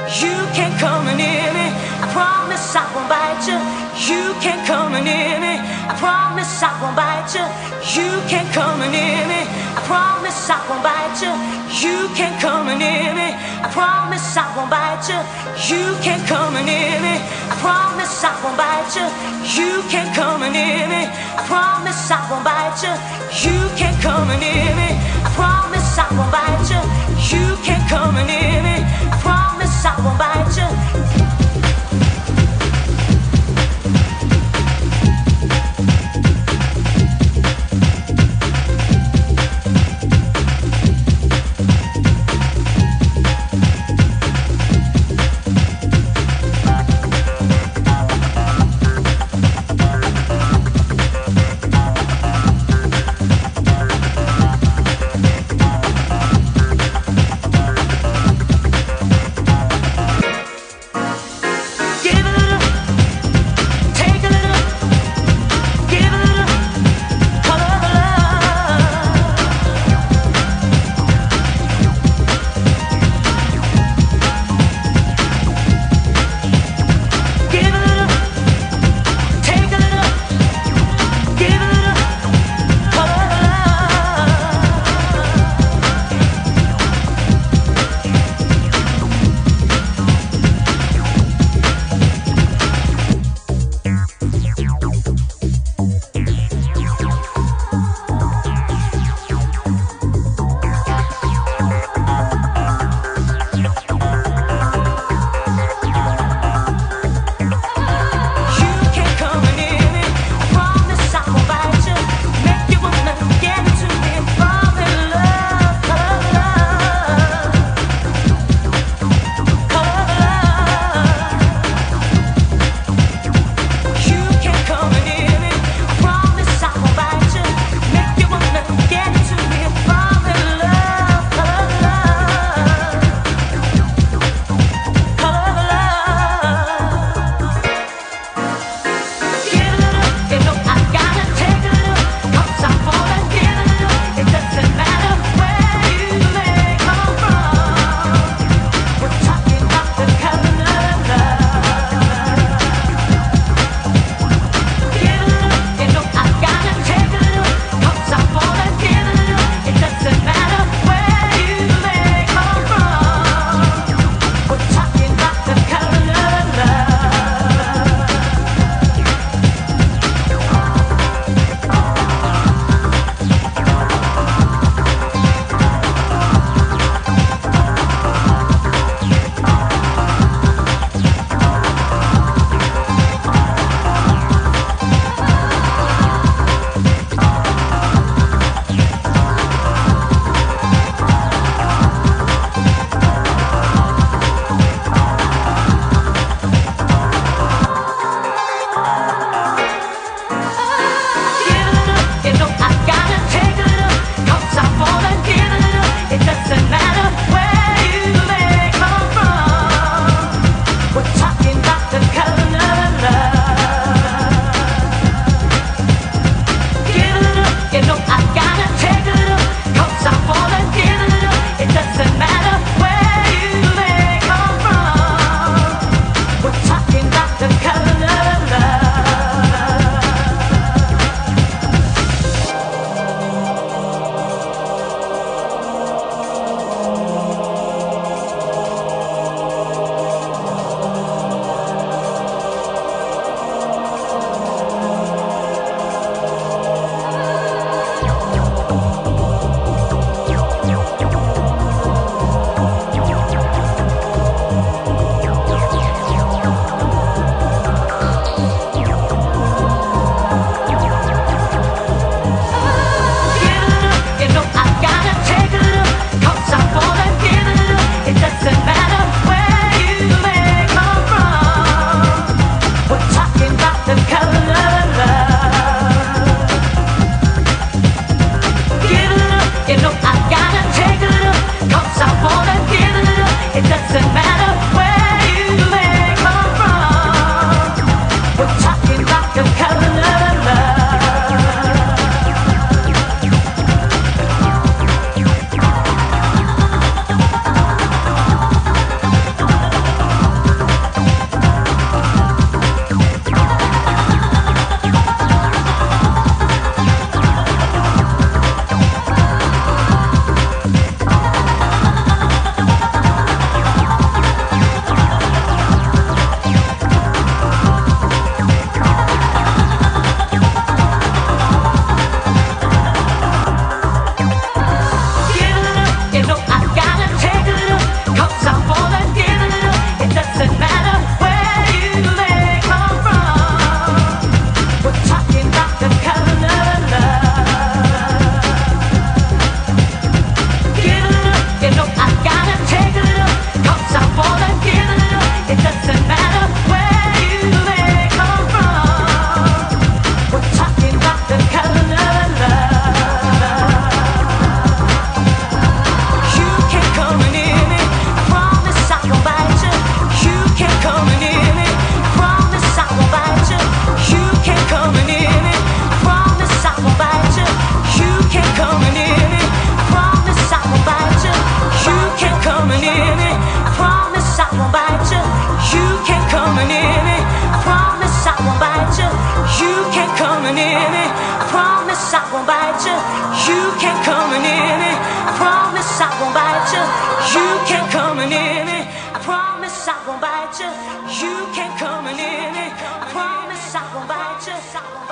You can't come near me. I promise I won't bite you. You can't come near me. I promise I won't bite you. You can't come near me. I promise I won't bite you. You can't come near me. I promise I won't bite you. You can't come near me. I promise I won't bite you. You can't come near me. I promise I won't bite you. You can't come near me. I promise I won't bite you. You can't come near me. I promise I won't bite you. You can't come near me. I promise I won't bite you. You can't come near me. I promise I won't bite you.